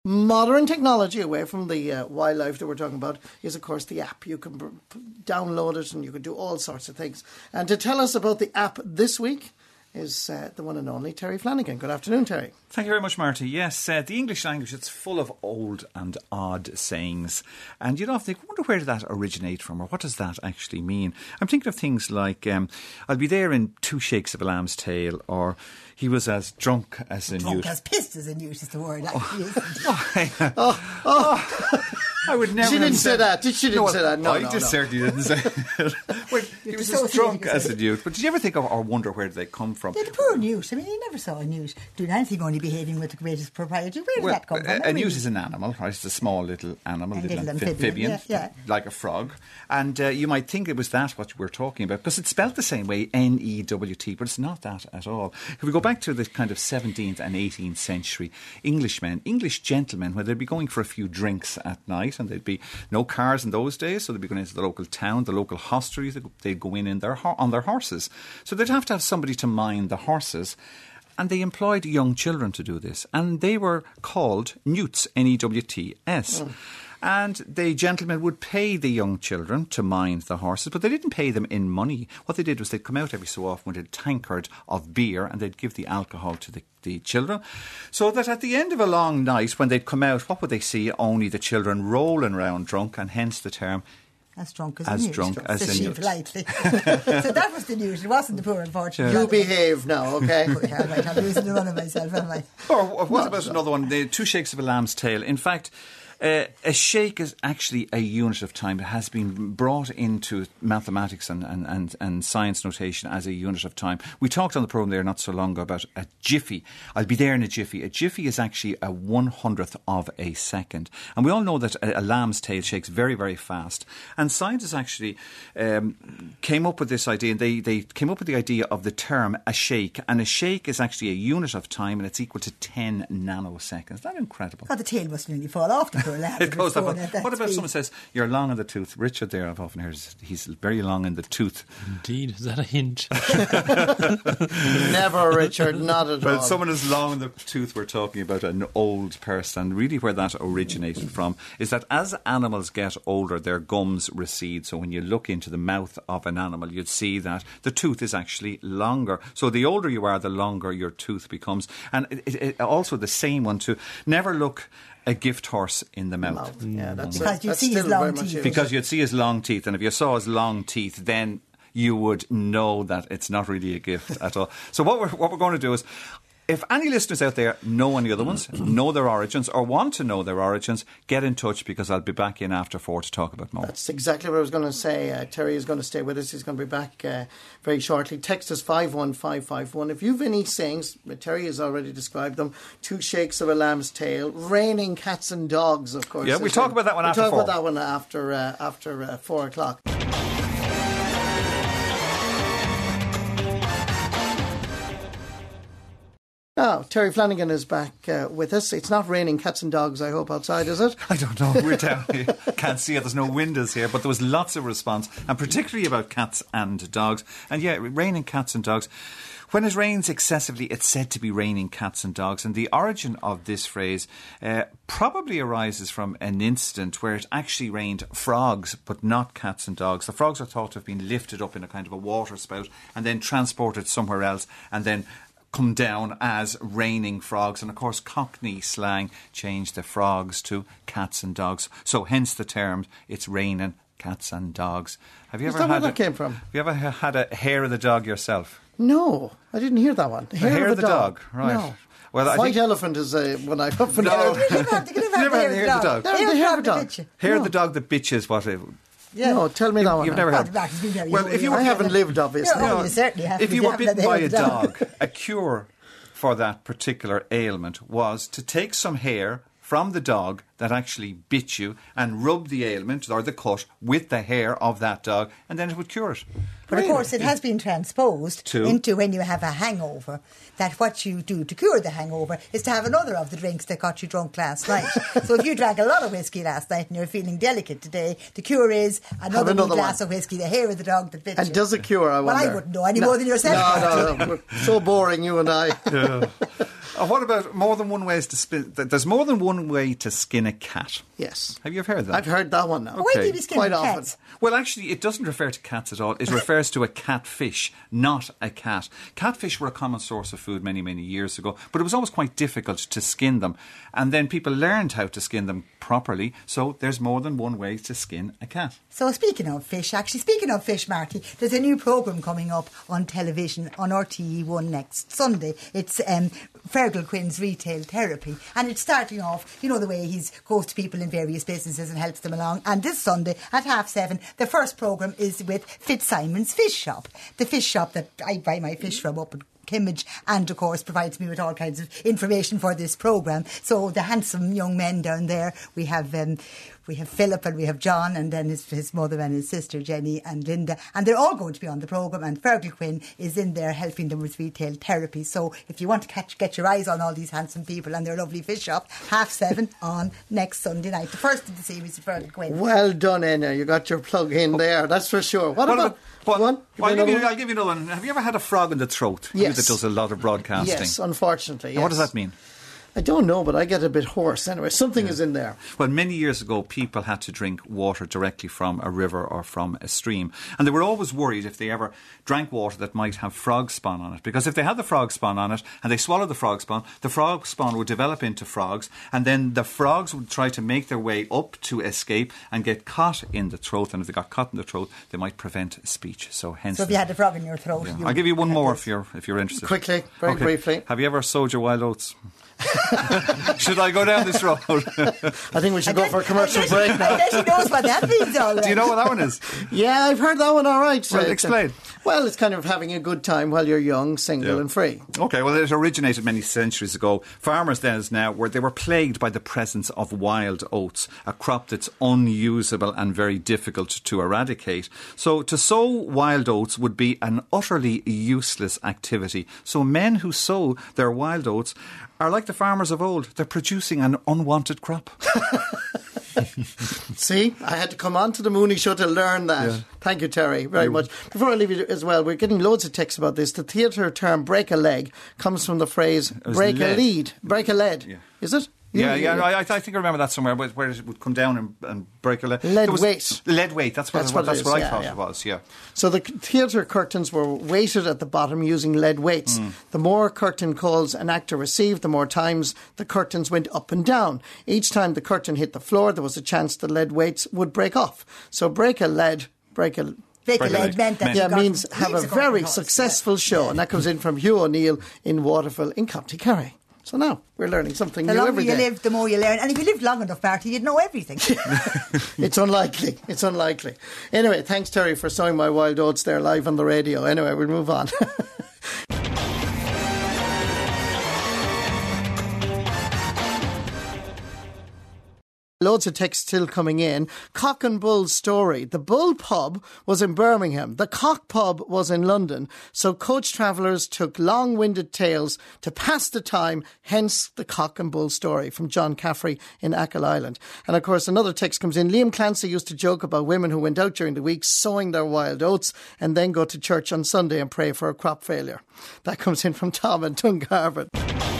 modern technology, away from the wildlife that we're talking about, is of course the app. You can download it and you can do all sorts of things. And to tell us about the app this week is the one and only Terry Flanagan. Good afternoon, Terry. Thank you very much, Marty. Yes, the English language, it's full of old and odd sayings. And you'd often think, wonder where did that originate from, or what does that actually mean? I'm thinking of things like, I'll be there in 2 shakes of a lamb's tail, or he was as drunk as a newt. Drunk as pissed as a newt is the word, actually. I would never. She didn't say that. She didn't say that. No, I certainly didn't say it. Well, he was as drunk as a newt. But did you ever think of or wonder where they come from? Yeah, the poor newt. I mean, you never saw a newt doing anything, only behaving with the greatest propriety. Where did that come from? A newt is an animal, right? It's a small little animal, a little amphibian, like a frog. And you might think it was that what we're talking about, because it's spelled the same way, N-E-W-T, but it's not that at all. If we go back to the kind of 17th and 18th century, English gentlemen, where they'd be going for a few drinks at night, and there'd be no cars in those days, so they'd be going into the local town, the local hostelries, they'd go in on their horses. So they'd have to have somebody to mind the horses. And they employed young children to do this. And they were called newts, N-E-W-T-S. And the gentlemen would pay the young children to mind the horses, but they didn't pay them in money. What they did was they'd come out every so often with a tankard of beer, and they'd give the alcohol to the children, so that at the end of a long night, when they'd come out, what would they see? Only the children rolling around drunk, and hence the term as drunk as a newt. Drunk as a newt. Politely. So that was the newt. It wasn't the poor, unfortunately. You behave now, okay? I'm losing the run of myself, am I? Or what about another one? The 2 shakes of a lamb's tail. In fact, a shake is actually a unit of time. It has been brought into mathematics and science notation as a unit of time. We talked on the programme there not so long ago about a jiffy. I'll be there in a jiffy. A jiffy is actually a 100th of a second. And we all know that a lamb's tail shakes very, very fast. And scientists actually came up with this idea. And they came up with the idea of the term a shake. And a shake is actually a unit of time, and it's equal to 10 nanoseconds. Isn't that incredible? God, the tail must nearly fall off the it goes up. What about someone says you're long in the tooth? Richard there, I've often heard he's very long in the tooth. Indeed, is that a hint? Never, Richard, not at all. Well, someone is long in the tooth. We're talking about an old person. Really, where that originated from is that as animals get older, their gums recede. So when you look into the mouth of an animal, you'd see that the tooth is actually longer. So the older you are, the longer your tooth becomes. And it also the same one to never look a gift horse in the mouth. Yeah, because you'd see his long teeth. Because you'd see his long teeth, and if you saw his long teeth, then you would know that it's not really a gift at all. So what we're going to do is, if any listeners out there know any other ones, know their origins, or want to know their origins, get in touch, because I'll be back in after 4 to talk about more. That's exactly what I was going to say. Terry is going to stay with us. He's going to be back very shortly. Text us 51551. If you've any sayings, Terry has already described them. 2 shakes of a lamb's tail. Raining cats and dogs, of course. Yeah, we'll talk about that one after 4. We'll talk about that one after 4 o'clock. Now, Terry Flanagan is back with us. It's not raining cats and dogs, I hope, outside, is it? I don't know. We're down here. Can't see it. There's no windows here. But there was lots of response, and particularly about cats and dogs. And yeah, raining cats and dogs. When it rains excessively, it's said to be raining cats and dogs. And the origin of this phrase probably arises from an incident where it actually rained frogs, but not cats and dogs. The frogs are thought to have been lifted up in a kind of a water spout and then transported somewhere else, and then come down as raining frogs. And of course Cockney slang changed the frogs to cats and dogs, so hence the term it's raining cats and dogs. Have you ever had where that came from? Have you ever had a hair of the dog yourself? No, I didn't hear that one. Hair of the dog, right? No. Well, White elephant is when I up and No. down. You never had the hair of the dog. Hair of the dog. Hair of the dog that bitches what it... Yeah. No, tell me that one. You've never heard. Well, if you were, I haven't lived, obviously. You certainly have. If you were bitten by a dog, a cure for that particular ailment was to take some hair from the dog that actually bit you and rub the ailment or the cut with the hair of that dog, and then it would cure it. But of course it has been transposed into when you have a hangover, that what you do to cure the hangover is to have another of the drinks that got you drunk last night. So if you drank a lot of whiskey last night and you're feeling delicate today, the cure is another glass of whiskey, the hair of the dog that bit you. And does it cure, I wonder? Well, I wouldn't know any more than yourself. No, we're so boring, you and I. Yeah. What about more than one ways to spin? There's more than one way to skin a cat. Yes. Have you ever heard that? I've heard that one now. Okay. Why do you skin cats? Well, actually, it doesn't refer to cats at all. It refers to a catfish, not a cat. Catfish were a common source of food many, many years ago, but it was always quite difficult to skin them. And then people learned how to skin them properly, so there's more than one way to skin a cat. So speaking of fish, Marty, there's a new programme coming up on television on RTE1 next Sunday. It's Fergal Quinn's Retail Therapy, and it's starting off, you know, the way he goes to people in various businesses and helps them along. And this Sunday at 7:30, the first programme is with Fitzsimon's Fish Shop, the fish shop that I buy my fish from up in Kimmage, and of course provides me with all kinds of information for this programme. So the handsome young men down there, we have Philip and we have John, and then his mother and his sister Jenny and Linda, and they're all going to be on the programme, and Fergal Quinn is in there helping them with retail therapy. So if you want to get your eyes on all these handsome people and their lovely fish shop, 7:30 on next Sunday night, the first of the series of Fergal Quinn. Well done, Enna, you got your plug in there, that's for sure. What about one? I'll give you another one. Have you ever had a frog in the throat? Yes. You that does a lot of broadcasting. Yes, unfortunately. Yes. What does that mean? I don't know, but I get a bit hoarse anyway. Something is in there. Well, many years ago, people had to drink water directly from a river or from a stream. And they were always worried if they ever drank water that might have frog spawn on it. Because if they had the frog spawn on it and they swallowed the frog spawn would develop into frogs. And then the frogs would try to make their way up to escape and get caught in the throat. And if they got caught in the throat, they might prevent speech. So hence... So if you had a frog in your throat... Yeah. I'll give you one more if you're interested. Quickly, very briefly. Have you ever sowed your wild oats? Should I go down this road? I think we should go for a commercial break now. I guess she knows what that means already. Do you know what that one is? Yeah, I've heard that one all right. Well, explain. Well, it's kind of having a good time while you're young, single and free. Okay, well, it originated many centuries ago. Farmers then as now, they were plagued by the presence of wild oats, a crop that's unusable and very difficult to eradicate. So to sow wild oats would be an utterly useless activity. So men who sow their wild oats are like the farmers of old. They're producing an unwanted crop. See, I had to come on to the Mooney Show to learn that. Yeah. Thank you, Terry, very much. Before I leave you as well, we're getting loads of texts about this. The theatre term break a leg comes from the phrase break a lead. Break a lead. Yeah. Is it? Yeah. I think I remember that somewhere where it would come down and break a leg. Lead weight. Lead weight, that's what I thought it was, yeah. So the theatre curtains were weighted at the bottom using lead weights. The more curtain calls an actor received, the more times the curtains went up and down. Each time the curtain hit the floor, there was a chance the lead weights would break off. So break a leg meant that means have a very successful show. And that comes in from Hugh O'Neill in Waterville in County Kerry. So now we're learning something new every day. The longer you live, the more you learn. And if you lived long enough, Marty, you'd know everything. It's unlikely. Anyway, thanks, Terry, for sowing my wild oats there live on the radio. Anyway, we'll move on. Loads of texts still coming in. Cock and Bull story. The Bull pub was in Birmingham. The Cock pub was in London. So coach travellers took long-winded tales to pass the time, hence the Cock and Bull story, from John Caffrey in Achill Island. And of course, another text comes in. Liam Clancy used to joke about women who went out during the week sowing their wild oats and then go to church on Sunday and pray for a crop failure. That comes in from Tom in Dungarvan.